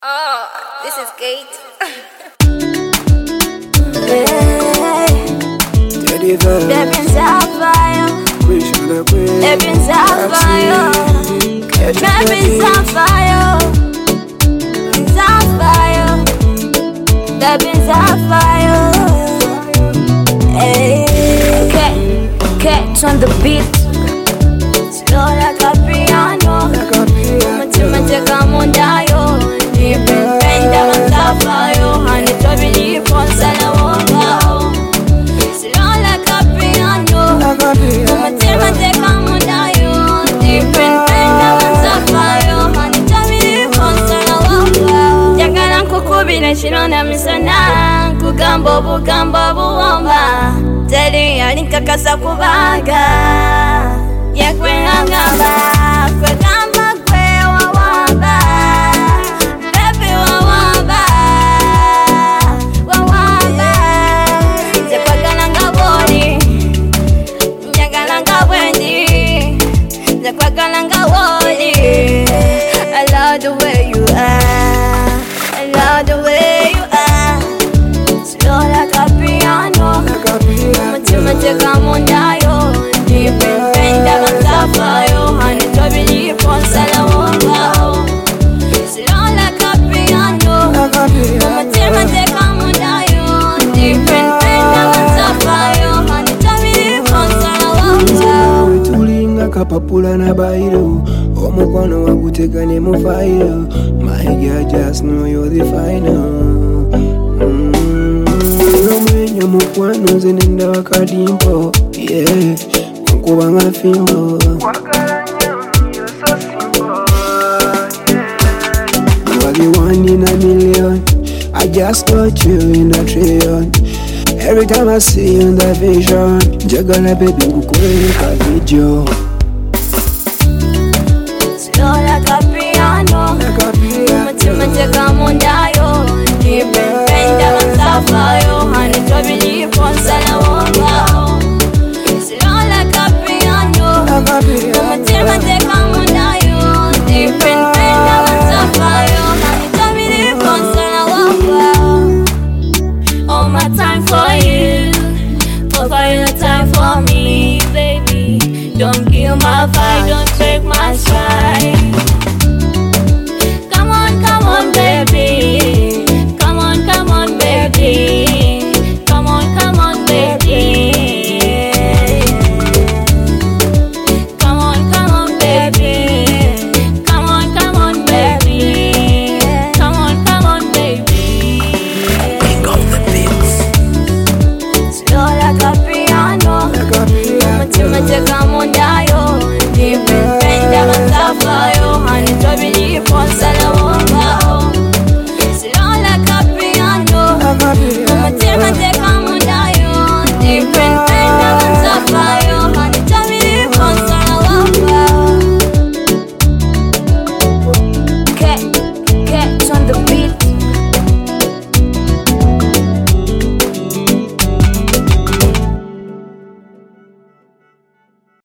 Oh, this is Kate. Devin Sapphire, Devin Sapphire, Devin Sapphire, Sapphire, Devin Sapphire. Catch on the beat, slow like a piano. Mutima mundayo, nipenda Sapphire, hani tobili ponsala wongao. Slow like a piano, mutima mundayo, nipenda Sapphire, hani tobili ponsala wongao. Jagala nkukubira shirona misana, kugambo bugambo buwomba. Teri alinkakasa kubaga, yekwengangaba, kwegamba kwe wawamba, baby wawamba, wawamba. Zekwagalanga boli, nyagalanga bwendi, zekwagalanga woli. I love the way you are, I love the way you are. Slow like a piano, mutima mundayo, nipenda Sapphire, hani tobili ponsala wongao. Slow like a piano, mutima mundayo, nipenda Sapphire, hani tobili ponsala wongao. Tulinga kapapula na bairo, omukwano waguteka ne mufairo. My girl, just know you're the final. Mwenye mukwano zenenda wakadimpo, yeah, nkuba nga fimbo. You are the one in a million, I just got you in a trillion. Every time I see you in the vision, jagala baby kukweka video. Slow like a piano, mutima mundayo, nipenda Sapphire, hani tobili ponsala wongao. Slow like a piano, mutima mundayo, nipenda Sapphire, hani tobili ponsala wongao. All my time for you, for your time for me, baby. Don't kill my vibe, don't break my stride. Come on, baby. Come on, baby. Come on, baby. Come on, baby. Come on, baby. Come on, baby. King of the beats. Slow like a piano, mutima mundayo, nipenda